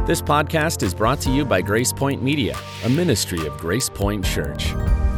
This podcast is brought to you by Grace Point Media, a ministry of Grace Point Church.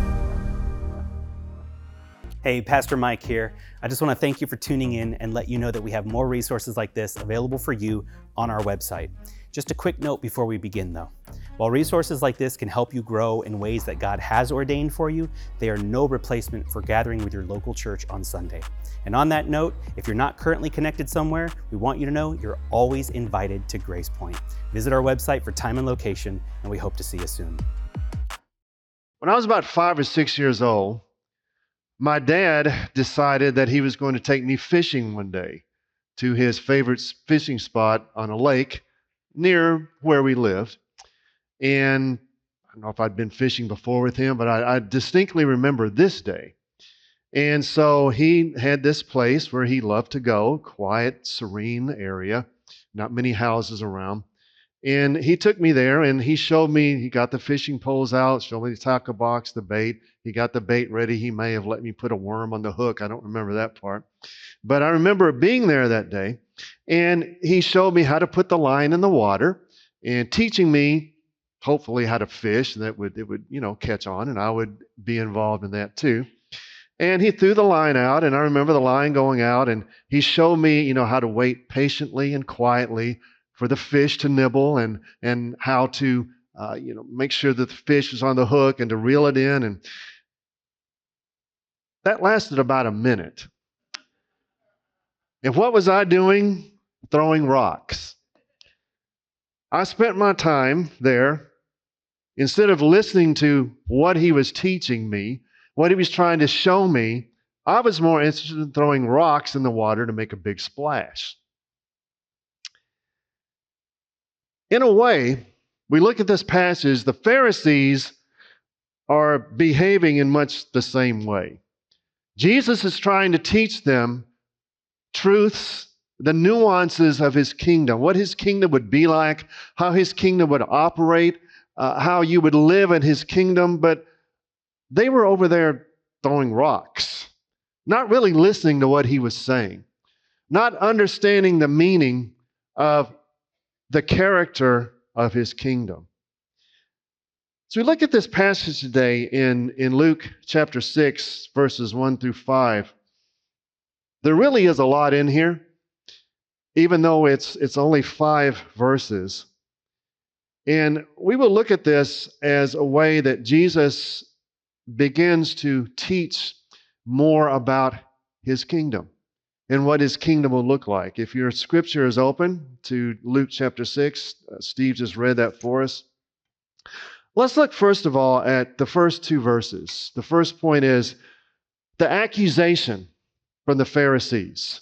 Hey, Pastor Mike here. I just want to thank you for tuning in and let you know that we have more resources like this available for you on our website. Just a quick note before we begin though. While resources like this can help you grow in ways that God has ordained for you, they are no replacement for gathering with your local church on Sunday. And on that note, if you're not currently connected somewhere, we want you to know you're always invited to Grace Point. Visit our website for time and location, and we hope to see you soon. When I was about 5 or 6 years old, my dad decided that he was going to take me fishing one day to his favorite fishing spot on a lake near where we lived. And I don't know if I'd been fishing before with him, but I distinctly remember this day. And so he had this place where he loved to go, quiet, serene area, not many houses around. And he took me there and he showed me, he got the fishing poles out, showed me the tackle box, the bait. He got the bait ready. He may have let me put a worm on the hook. I don't remember that part. But I remember being there that day, and he showed me how to put the line in the water and teaching me, hopefully, how to fish, and it would catch on, and I would be involved in that too. And he threw the line out, and I remember the line going out, and he showed me, how to wait patiently and quietly for the fish to nibble and how to, make sure that the fish was on the hook and to reel it in. And that lasted about a minute. And what was I doing? Throwing rocks. I spent my time there, instead of listening to what he was teaching me, what he was trying to show me, I was more interested in throwing rocks in the water to make a big splash. In a way, we look at this passage, the Pharisees are behaving in much the same way. Jesus is trying to teach them truths, the nuances of his kingdom, what his kingdom would be like, how his kingdom would operate, how you would live in his kingdom, but they were over there throwing rocks, not really listening to what he was saying, not understanding the meaning of the character of his kingdom. So we look at this passage today in Luke chapter 6, verses 1 through 5. There really is a lot in here, even though it's only 5 verses. And we will look at this as a way that Jesus begins to teach more about his kingdom and what his kingdom will look like. If your scripture is open to Luke chapter 6, Steve just read that for us. Let's look first of all at the first 2 verses. The first point is the accusation from the Pharisees.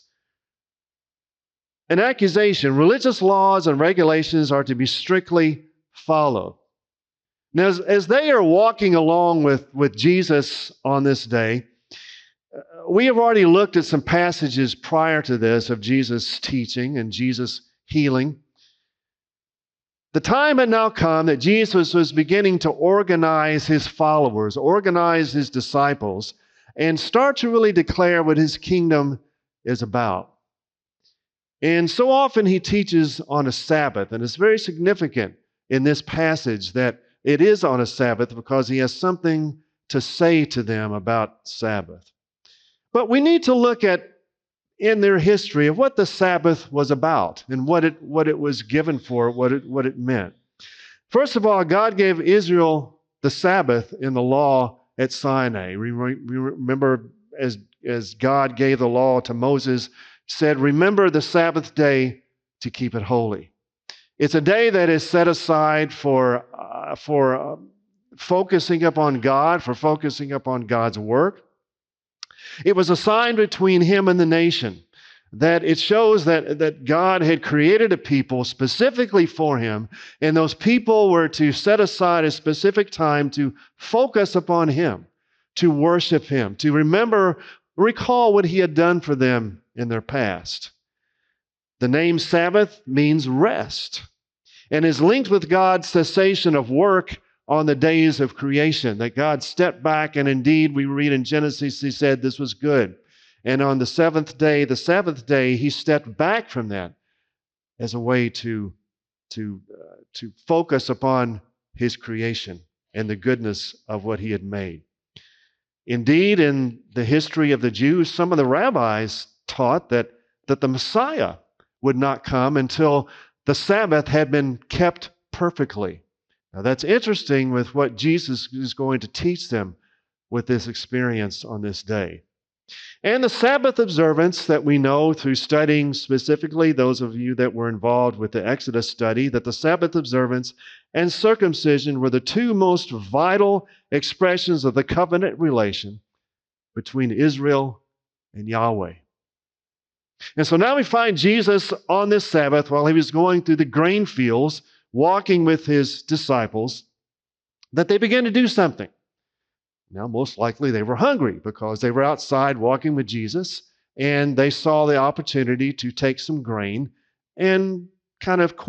An accusation, religious laws and regulations are to be strictly followed. Now, as they are walking along with Jesus on this day, we have already looked at some passages prior to this of Jesus teaching and Jesus healing. The time had now come that Jesus was beginning to organize his followers, organize his disciples, and start to really declare what his kingdom is about. And so often he teaches on a Sabbath, and it's very significant in this passage that it is on a Sabbath because he has something to say to them about Sabbath. But we need to look at in their history of what the Sabbath was about and what it was given for, what it meant. First of all, God gave Israel the Sabbath in the law at Sinai. Remember as God gave the law to Moses, said, "Remember the Sabbath day to keep it holy." It's a day that is set aside for focusing upon God, for focusing upon God's work. It was a sign between him and the nation that it shows that God had created a people specifically for him, and those people were to set aside a specific time to focus upon him, to worship him, to recall what he had done for them in their past. The name Sabbath means rest and is linked with God's cessation of work on the days of creation, that God stepped back, and indeed we read in Genesis, he said this was good. And on the seventh day, he stepped back from that as a way to to focus upon his creation and the goodness of what he had made. Indeed, in the history of the Jews, some of the rabbis taught that the Messiah would not come until the Sabbath had been kept perfectly. Now that's interesting with what Jesus is going to teach them with this experience on this day. And the Sabbath observance that we know through studying, specifically those of you that were involved with the Exodus study, that the Sabbath observance and circumcision were the two most vital expressions of the covenant relation between Israel and Yahweh. And so now we find Jesus on this Sabbath while he was going through the grain fields, walking with his disciples, that they began to do something. Now, most likely they were hungry because they were outside walking with Jesus and they saw the opportunity to take some grain and kind of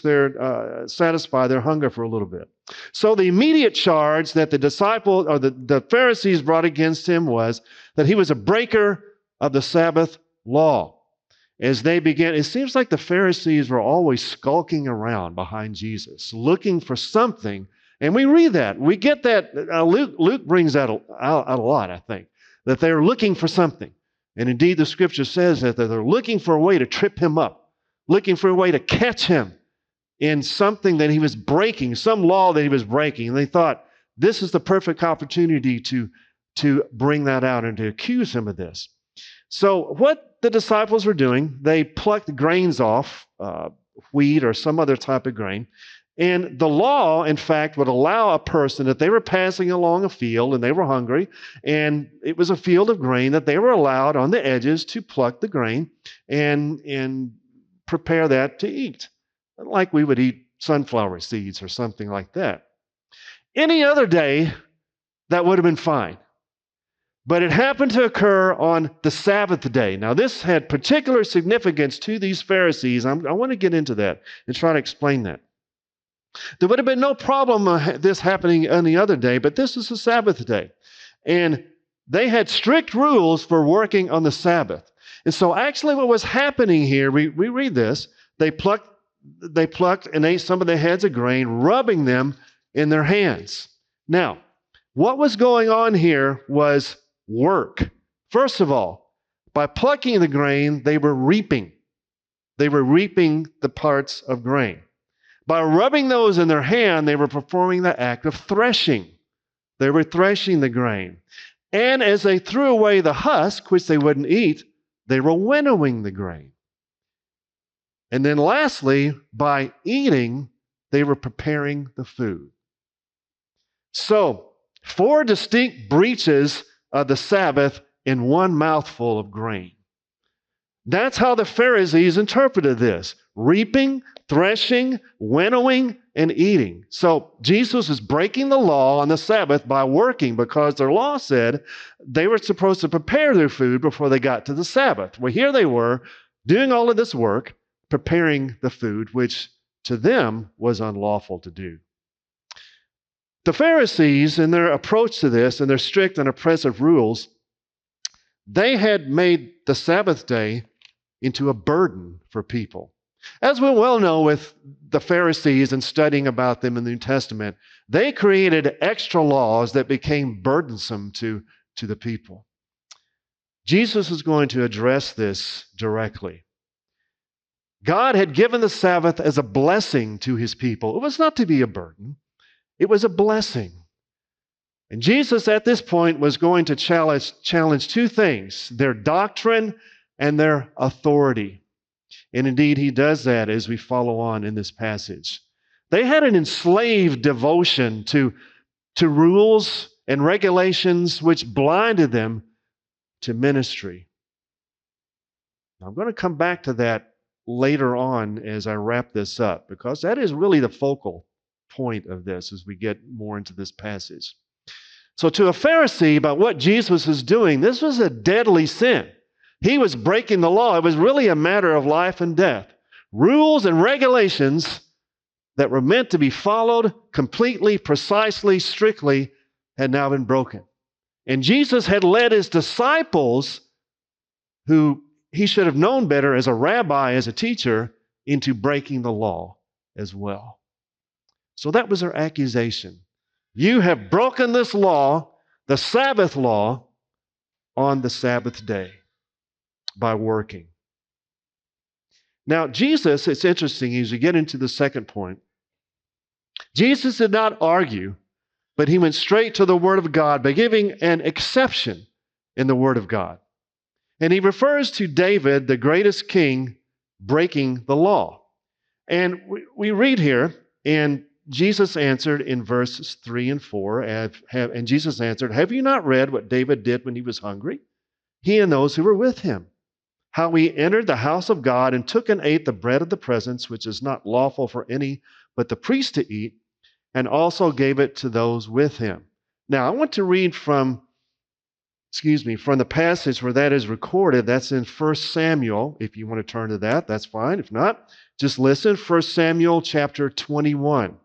satisfy their hunger for a little bit. So the immediate charge that the disciples or the Pharisees brought against him was that he was a breaker of the Sabbath law. As they began, it seems like the Pharisees were always skulking around behind Jesus, looking for something. And we read that. We get that. Luke brings that out a lot, I think, that they're looking for something. And indeed, the scripture says that they're looking for a way to trip him up, looking for a way to catch him in something that he was breaking, some law that he was breaking. And they thought, this is the perfect opportunity to bring that out and to accuse him of this. So what the disciples were doing, they plucked grains off, wheat or some other type of grain. And the law, in fact, would allow a person that they were passing along a field and they were hungry, and it was a field of grain, that they were allowed on the edges to pluck the grain and prepare that to eat, like we would eat sunflower seeds or something like that. Any other day, that would have been fine. But it happened to occur on the Sabbath day. Now, this had particular significance to these Pharisees. I want to get into that and try to explain that. There would have been no problem this happening any other day, but this is a Sabbath day. And they had strict rules for working on the Sabbath. And so actually what was happening here, we read this, they plucked and ate some of the heads of grain, rubbing them in their hands. Now, what was going on here was work. First of all, by plucking the grain, they were reaping. They were reaping the parts of grain. By rubbing those in their hand, they were performing the act of threshing. They were threshing the grain. And as they threw away the husk, which they wouldn't eat, they were winnowing the grain. And then lastly, by eating, they were preparing the food. So, 4 distinct breaches of the Sabbath in one mouthful of grain. That's how the Pharisees interpreted this. Reaping, threshing, winnowing, and eating. So Jesus is breaking the law on the Sabbath by working, because their law said they were supposed to prepare their food before they got to the Sabbath. Well, here they were doing all of this work, preparing the food, which to them was unlawful to do. The Pharisees, in their approach to this and their strict and oppressive rules, they had made the Sabbath day into a burden for people. As we well know with the Pharisees and studying about them in the New Testament, they created extra laws that became burdensome to the people. Jesus is going to address this directly. God had given the Sabbath as a blessing to his people. It was not to be a burden. It was a blessing. And Jesus at this point was going to challenge 2 things: their doctrine and their authority. And indeed, he does that as we follow on in this passage. They had an enslaved devotion to rules and regulations which blinded them to ministry. Now, I'm going to come back to that later on as I wrap this up, because that is really the focal point of this as we get more into this passage. So to a Pharisee, about what Jesus was doing, this was a deadly sin. He was breaking the law. It was really a matter of life and death. Rules and regulations that were meant to be followed completely, precisely, strictly, had now been broken. And Jesus had led his disciples, who he should have known better as a rabbi, as a teacher, into breaking the law as well. So that was their accusation. You have broken this law, the Sabbath law, on the Sabbath day by working. Now, Jesus, it's interesting as you get into the second point, Jesus did not argue, but he went straight to the Word of God by giving an exception in the Word of God. And he refers to David, the greatest king, breaking the law. And we read here, and Jesus answered in verses 3 and 4, and Jesus answered, "Have you not read what David did when he was hungry? He and those who were with him, how he entered the house of God and took and ate the bread of the presence, which is not lawful for any but the priest to eat, and also gave it to those with him." Now, I want to read from the passage where that is recorded. That's in 1 Samuel. If you want to turn to that, that's fine. If not, just listen. 1 Samuel chapter 21.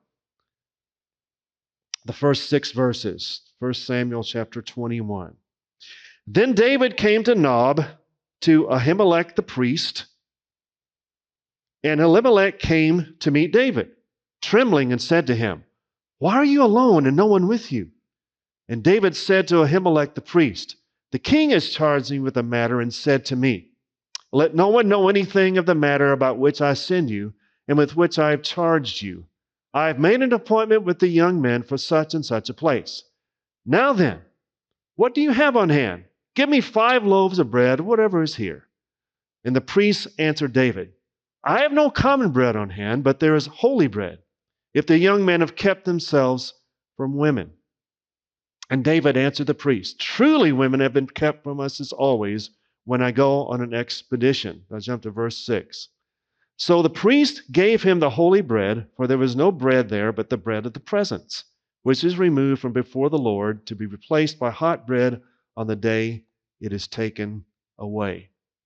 The first 6 verses. 1 Samuel chapter 21. Then David came to Nob, to Ahimelech the priest, and Elimelech came to meet David, trembling, and said to him, "Why are you alone and no one with you?" And David said to Ahimelech the priest, "The king has charged me with the matter and said to me, 'Let no one know anything of the matter about which I send you and with which I have charged you. I have made an appointment with the young men for such and such a place. Now then, what do you have on hand? Give me 5 loaves of bread, whatever is here." And the priest answered David, "I have no common bread on hand, but there is holy bread, if the young men have kept themselves from women." And David answered the priest, "Truly women have been kept from us as always when I go on an expedition." Now jump to verse 6. So the priest gave him the holy bread, for there was no bread there but the bread of the presence, which is removed from before the Lord to be replaced by hot bread on the day it is taken away.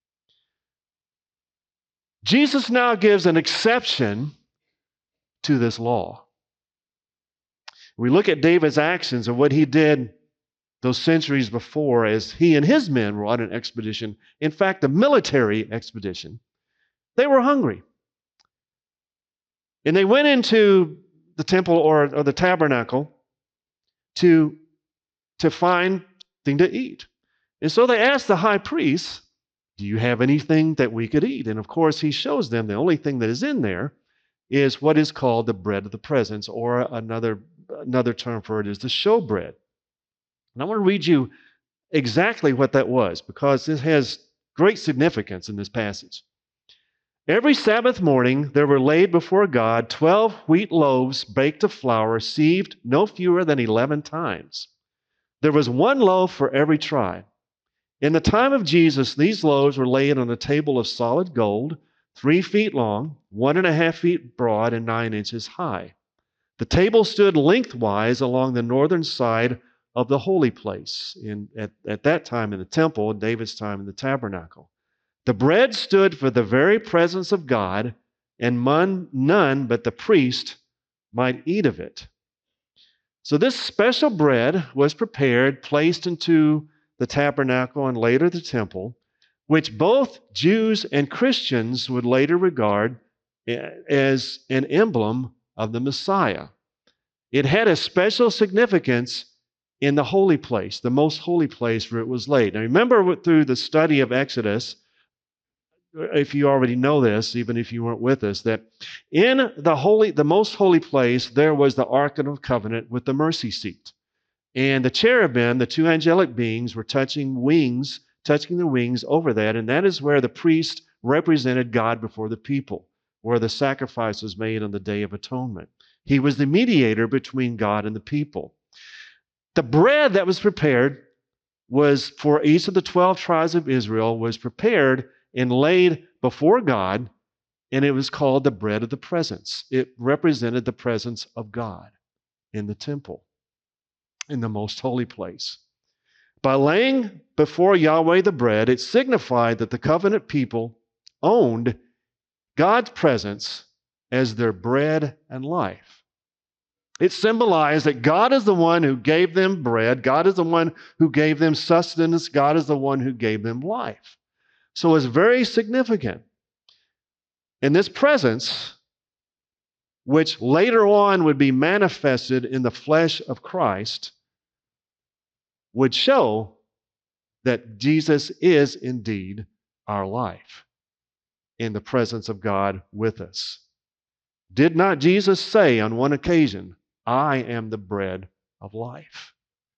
Jesus now gives an exception to this law. We look at David's actions and what he did those centuries before as he and his men were on an expedition, in fact, a military expedition. They were hungry. And they went into the temple or the tabernacle to find thing to eat. And so they asked the high priest, "Do you have anything that we could eat?" And of course, he shows them the only thing that is in there is what is called the bread of the presence, or another term for it is the showbread. And I want to read you exactly what that was, because this has great significance in this passage. "Every Sabbath morning there were laid before God 12 wheat loaves baked of flour, sieved no fewer than 11 times. There was 1 loaf for every tribe. In the time of Jesus, these loaves were laid on a table of solid gold, 3 feet long, 1.5 feet broad, and 9 inches high. The table stood lengthwise along the northern side of the holy place, at that time in the temple, in David's time in the tabernacle. The bread stood for the very presence of God, and none but the priest might eat of it." So this special bread was prepared, placed into the tabernacle and later the temple, which both Jews and Christians would later regard as an emblem of the Messiah. It had a special significance in the holy place, the most holy place where it was laid. Now remember, through the study of Exodus, if you already know this, even if you weren't with us, that in the most holy place, there was the Ark of the Covenant with the mercy seat. And the cherubim, the 2 angelic beings, were touching the wings over that, and that is where the priest represented God before the people, where the sacrifice was made on the Day of Atonement. He was the mediator between God and the people. The bread that was prepared was for each of the 12 tribes of Israel, was prepared and laid before God, and it was called the bread of the presence. It represented the presence of God in the temple, in the most holy place. By laying before Yahweh the bread, it signified that the covenant people owned God's presence as their bread and life. It symbolized that God is the one who gave them bread, God is the one who gave them sustenance, God is the one who gave them life. So it's very significant. And this presence which later on would be manifested in the flesh of Christ, would show that Jesus is indeed our life in the presence of God with us. Did not Jesus say on one occasion, I am the bread of life?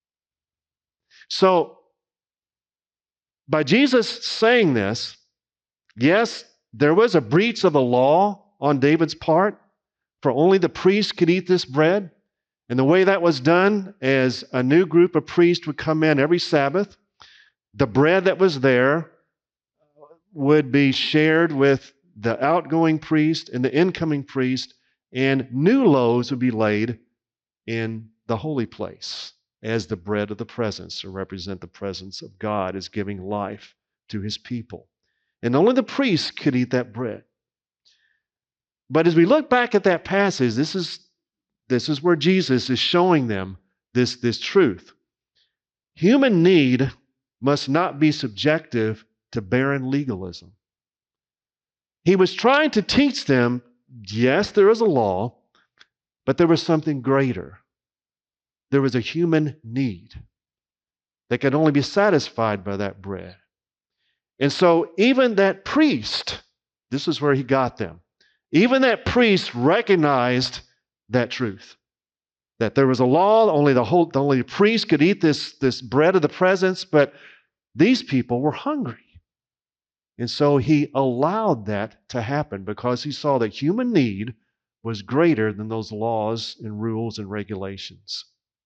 So, by Jesus saying this, yes, there was a breach of the law on David's part, for only the priest could eat this bread. And the way that was done is a new group of priests would come in every Sabbath. The bread that was there would be shared with the outgoing priest and the incoming priest, and new loaves would be laid in the holy place as the bread of the presence to represent the presence of God as giving life to his people. And only the priests could eat that bread. But as we look back at that passage, this is where Jesus is showing them this truth. Human need must not be subjective to barren legalism. He was trying to teach them, yes, there is a law, but there was something greater. There was a human need that could only be satisfied by that bread. And so even that priest, this is where he got them, even that priest recognized that truth, that there was a law, only the priest could eat this bread of the presence, but these people were hungry. And so he allowed that to happen because he saw that human need was greater than those laws and rules and regulations.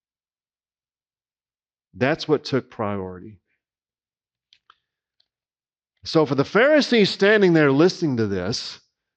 That's what took priority. So for the Pharisees standing there listening to this,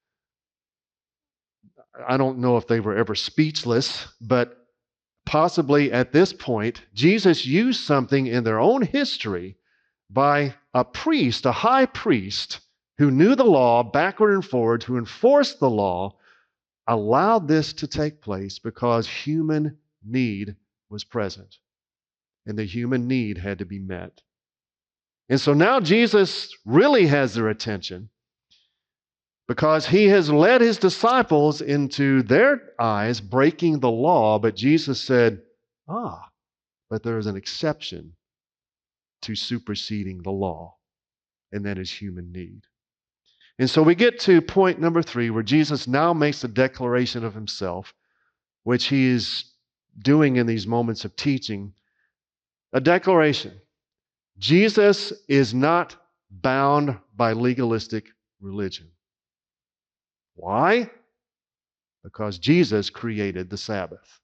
I don't know if they were ever speechless, but possibly at this point, Jesus used something in their own history by a priest, a high priest, who knew the law backward and forward, who enforced the law, allowed this to take place because human need was present. And the human need had to be met. And so now Jesus really has their attention because he has led his disciples into their eyes breaking the law, but Jesus said, but there is an exception to superseding the law, and that is human need. And so we get to point number 3, where Jesus now makes a declaration of himself, which he is doing in these moments of teaching. A declaration. Jesus is not bound by legalistic religion. Why? Because Jesus created the Sabbath.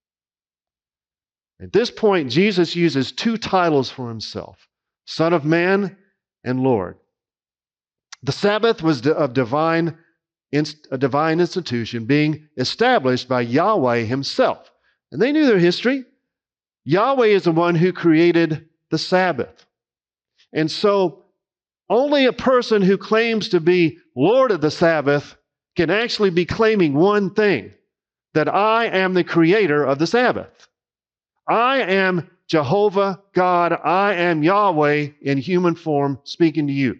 At this point, Jesus uses 2 titles for himself, Son of Man and Lord. The Sabbath was a divine institution being established by Yahweh himself. And they knew their history. Yahweh is the one who created the Sabbath. And so only a person who claims to be Lord of the Sabbath can actually be claiming one thing, that I am the creator of the Sabbath. I am Jehovah God. I am Yahweh in human form speaking to you.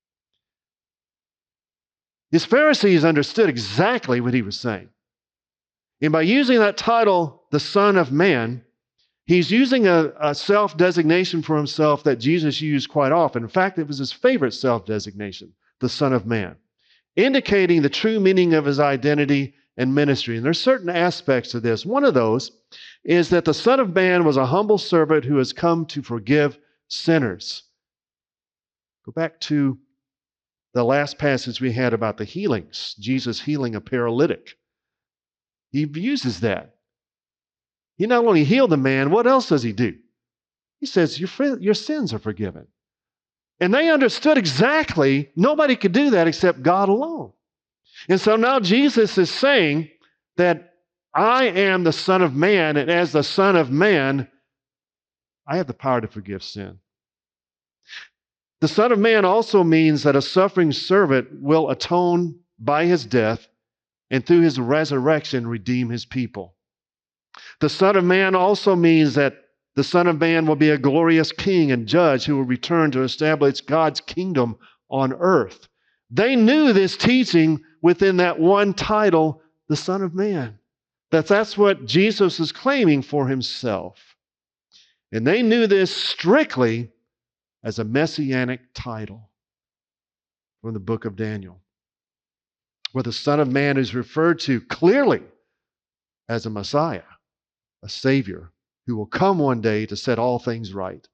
These Pharisees understood exactly what he was saying. And by using that title, the Son of Man, he's using a self-designation for himself that Jesus used quite often. In fact, it was his favorite self-designation, the Son of Man, indicating the true meaning of his identity and ministry. And there's certain aspects to this. One of those is that the Son of Man was a humble servant who has come to forgive sinners. Go back to the last passage we had about the healings, Jesus healing a paralytic. He uses that. He not only healed the man, what else does he do? He says, your sins are forgiven. And they understood exactly, nobody could do that except God alone. And so now Jesus is saying that I am the Son of Man, and as the Son of Man, I have the power to forgive sin. The Son of Man also means that a suffering servant will atone by his death and through his resurrection redeem his people. The Son of Man also means that the Son of Man will be a glorious king and judge who will return to establish God's kingdom on earth. They knew this teaching within that one title, the Son of Man. That's what Jesus is claiming for himself. And they knew this strictly as a messianic title from the book of Daniel, where the Son of Man is referred to clearly as a Messiah, a Savior who will come one day to set all things right.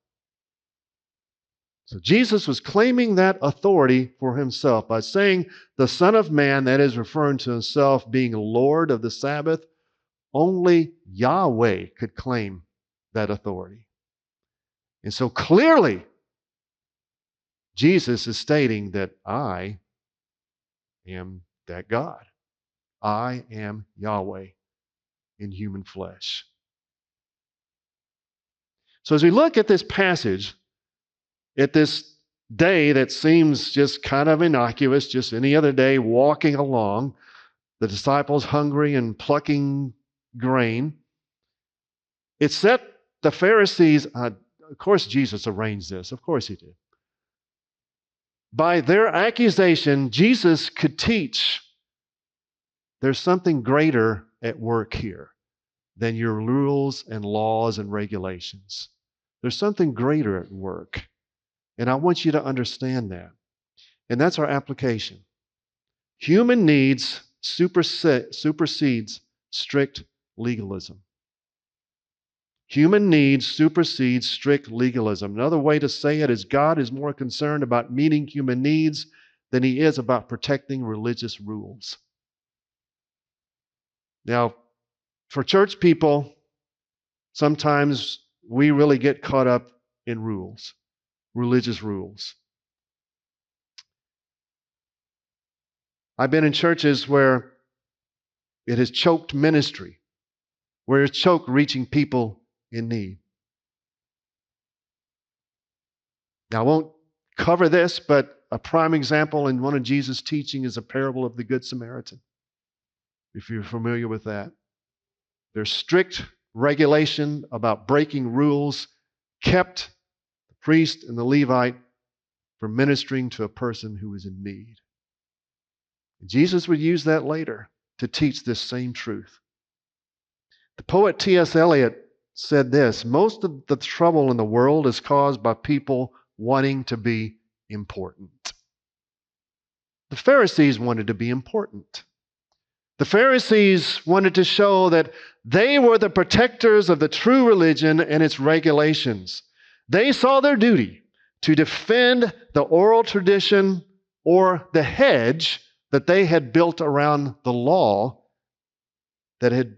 So Jesus was claiming that authority for himself by saying the Son of Man, that is referring to himself being Lord of the Sabbath. Only Yahweh could claim that authority. And so clearly, Jesus is stating that I am that God. I am Yahweh in human flesh. So as we look at this passage, at this day that seems just kind of innocuous, just any other day walking along, the disciples hungry and plucking grain, it set the Pharisees, of course Jesus arranged this, of course he did. By their accusation, Jesus could teach there's something greater at work here than your rules and laws and regulations. There's something greater at work. And I want you to understand that. And that's our application. Human needs supersedes strict legalism. Human needs supersedes strict legalism. Another way to say it is God is more concerned about meeting human needs than he is about protecting religious rules. Now, for church people, sometimes we really get caught up in rules, religious rules. I've been in churches where it has choked ministry, where it's choked reaching people in need. Now, I won't cover this, but a prime example in one of Jesus' teaching is a parable of the Good Samaritan, if you're familiar with that. There's strict regulation about breaking rules kept the priest and the Levite from ministering to a person who is in need. And Jesus would use that later to teach this same truth. The poet T.S. Eliot said this: most of the trouble in the world is caused by people wanting to be important. The Pharisees wanted to be important. The Pharisees wanted to show that they were the protectors of the true religion and its regulations. They saw their duty to defend the oral tradition or the hedge that they had built around the law that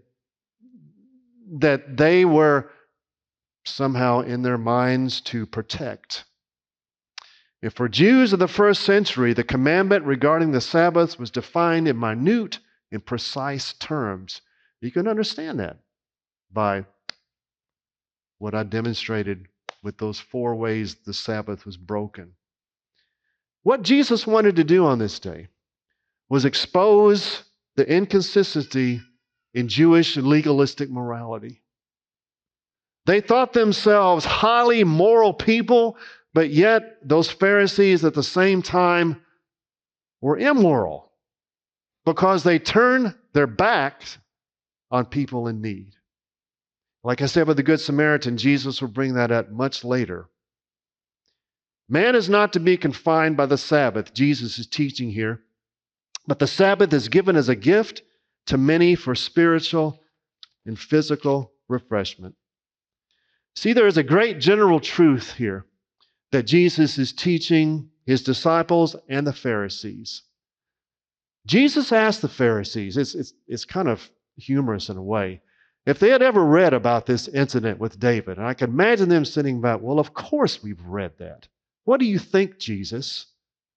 they were somehow in their minds to protect. If for Jews of the first century, the commandment regarding the Sabbath was defined in minute and precise terms, you can understand that by what I demonstrated with those 4 ways the Sabbath was broken. What Jesus wanted to do on this day was expose the inconsistency in Jewish legalistic morality. They thought themselves highly moral people, but yet those Pharisees at the same time were immoral because they turned their backs on people in need. Like I said with the Good Samaritan, Jesus will bring that up much later. Man is not to be confined by the Sabbath, Jesus is teaching here, but the Sabbath is given as a gift to many for spiritual and physical refreshment. See, there is a great general truth here that Jesus is teaching his disciples and the Pharisees. Jesus asked the Pharisees, it's kind of humorous in a way, if they had ever read about this incident with David. And I can imagine them sitting back, well, of course we've read that. What do you think, Jesus?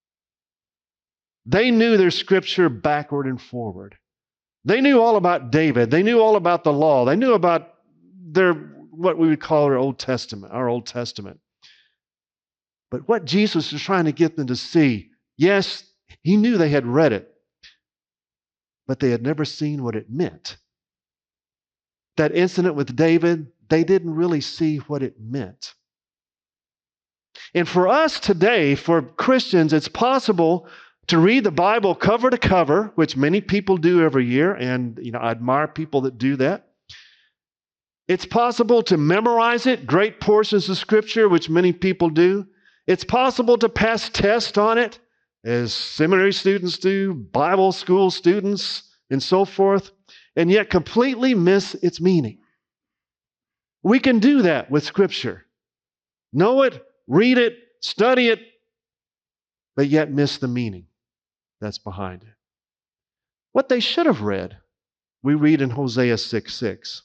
They knew their scripture backward and forward. They knew all about David. They knew all about the law. They knew about what we would call our Old Testament. But what Jesus was trying to get them to see, yes, he knew they had read it, but they had never seen what it meant. That incident with David, they didn't really see what it meant. And for us today, for Christians, it's possible to read the Bible cover to cover, which many people do every year, and I admire people that do that. It's possible to memorize it, great portions of Scripture, which many people do. It's possible to pass tests on it, as seminary students do, Bible school students, and so forth, and yet completely miss its meaning. We can do that with Scripture. Know it, read it, study it, but yet miss the meaning that's behind it. What they should have read, we read in Hosea 6:6.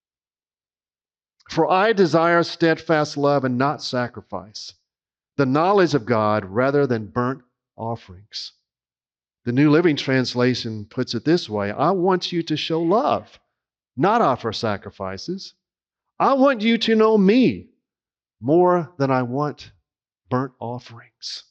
For I desire steadfast love and not sacrifice, the knowledge of God rather than burnt offerings. The New Living Translation puts it this way: I want you to show love, not offer sacrifices. I want you to know me more than I want burnt offerings.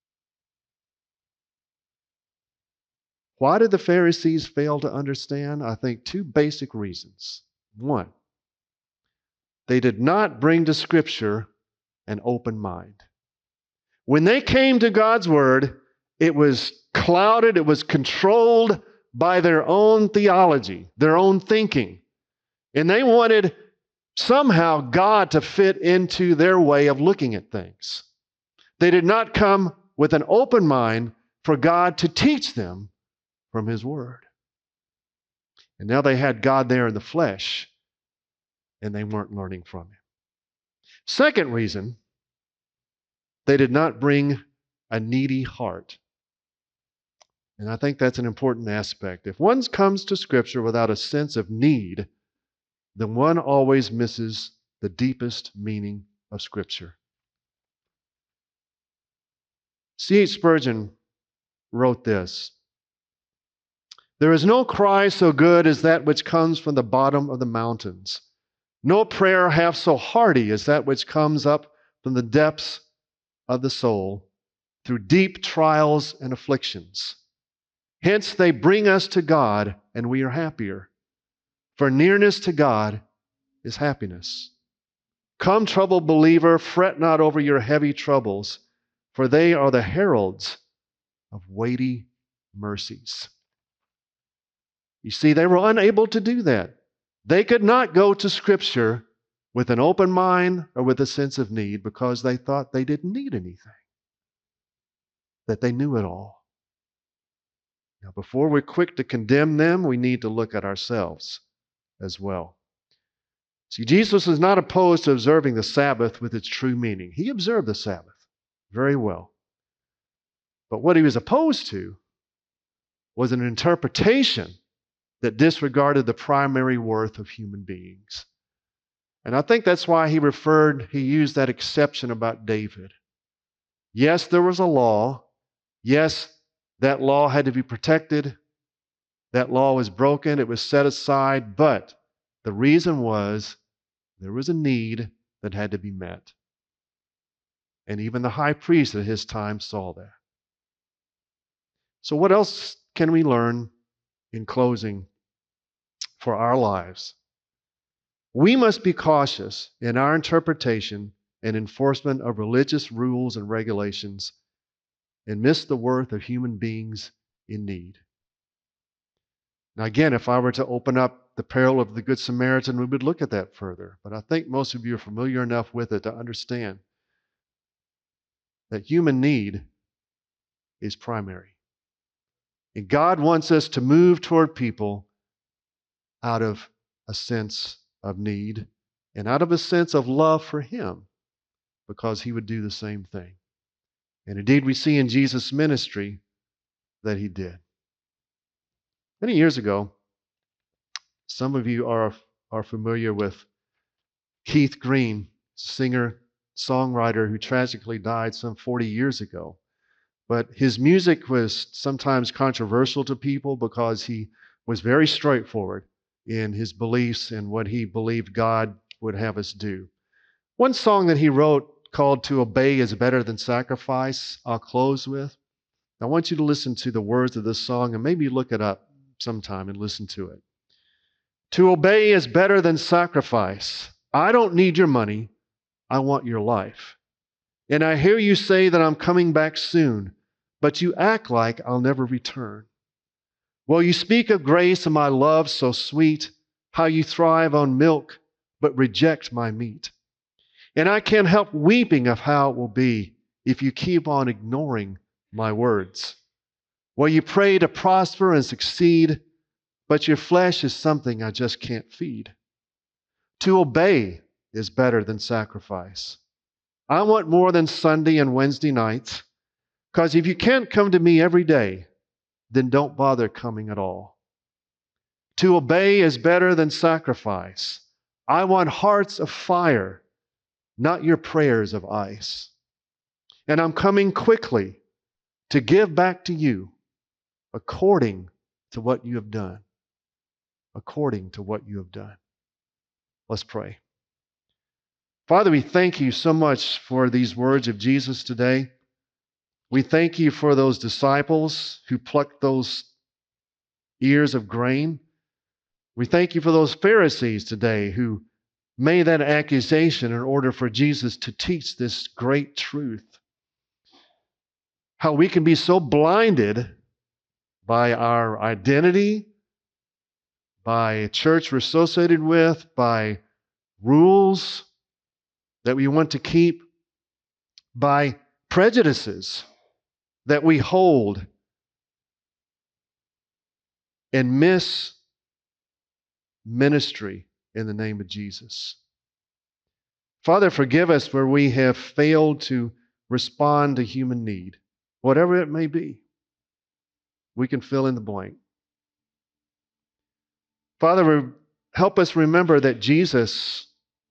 Why did the Pharisees fail to understand? I think two basic reasons. One, they did not bring to Scripture an open mind. When they came to God's Word, it was clouded, it was controlled by their own theology, their own thinking. And they wanted somehow God to fit into their way of looking at things. They did not come with an open mind for God to teach them from His Word. And now they had God there in the flesh, and they weren't learning from Him. Second reason, they did not bring a needy heart. And I think that's an important aspect. If one comes to Scripture without a sense of need, then one always misses the deepest meaning of Scripture. C.H. Spurgeon wrote this: there is no cry so good as that which comes from the bottom of the mountains, no prayer half so hearty as that which comes up from the depths of the soul through deep trials and afflictions. Hence they bring us to God, and we are happier. For nearness to God is happiness. Come, troubled believer, fret not over your heavy troubles, for they are the heralds of weighty mercies. You see, they were unable to do that. They could not go to Scripture with an open mind or with a sense of need because they thought they didn't need anything, that they knew it all. Now, before we're quick to condemn them, we need to look at ourselves as well. See, Jesus is not opposed to observing the Sabbath with its true meaning. He observed the Sabbath very well. But what He was opposed to was an interpretation that disregarded the primary worth of human beings. And I think that's why he used that exception about David. Yes, there was a law. Yes, that law had to be protected. That law was broken. It was set aside. But the reason was there was a need that had to be met. And even the high priest at his time saw that. So what else can we learn in closing for our lives? We must be cautious in our interpretation and enforcement of religious rules and regulations and miss the worth of human beings in need. Now again, if I were to open up the parable of the Good Samaritan, we would look at that further. But I think most of you are familiar enough with it to understand that human need is primary. And God wants us to move toward people out of a sense of need and out of a sense of love for Him, because He would do the same thing. And indeed, we see in Jesus' ministry that He did. Many years ago, some of you are familiar with Keith Green, singer, songwriter who tragically died some 40 years ago. But his music was sometimes controversial to people because he was very straightforward in his beliefs and what he believed God would have us do. One song that he wrote called "To Obey is Better Than Sacrifice," I'll close with. I want you to listen to the words of this song and maybe look it up sometime and listen to it. To obey is better than sacrifice. I don't need your money. I want your life. And I hear you say that I'm coming back soon, but you act like I'll never return. Well, you speak of grace and my love so sweet, how you thrive on milk, but reject my meat. And I can't help weeping of how it will be if you keep on ignoring my words. Well, you pray to prosper and succeed, but your flesh is something I just can't feed. To obey is better than sacrifice. I want more than Sunday and Wednesday nights, because if you can't come to me every day, then don't bother coming at all. To obey is better than sacrifice. I want hearts of fire, not your prayers of ice. And I'm coming quickly to give back to you according to what you have done. According to what you have done. Let's pray. Father, we thank you so much for these words of Jesus today. We thank you for those disciples who plucked those ears of grain. We thank you for those Pharisees today who made that accusation in order for Jesus to teach this great truth. How we can be so blinded by our identity, by a church we're associated with, by rules that we want to keep, by prejudices that we hold, and miss ministry in the name of Jesus. Father, forgive us where we have failed to respond to human need, whatever it may be. We can fill in the blank. Father, help us remember that Jesus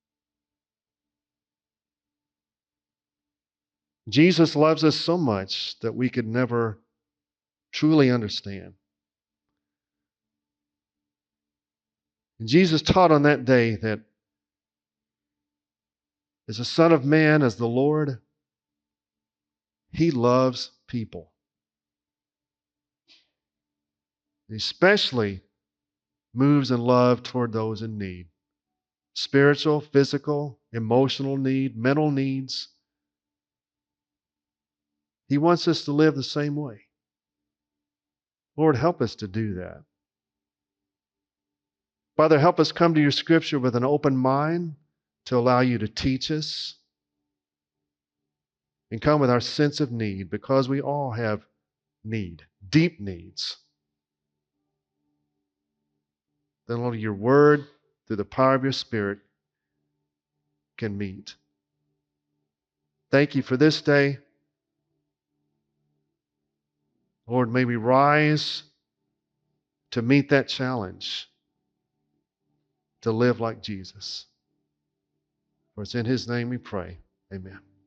loves us so much that we could never truly understand. And Jesus taught on that day that as the Son of Man, as the Lord, He loves people. He especially moves in love toward those in need. Spiritual, physical, emotional need, mental needs. He wants us to live the same way. Lord, help us to do that. Father, help us come to your scripture with an open mind to allow you to teach us, and come with our sense of need, because we all have need, deep needs. Then only your word, through the power of your Spirit, can meet. Thank you for this day. Lord, may we rise to meet that challenge, to live like Jesus. For it's in His name we pray. Amen.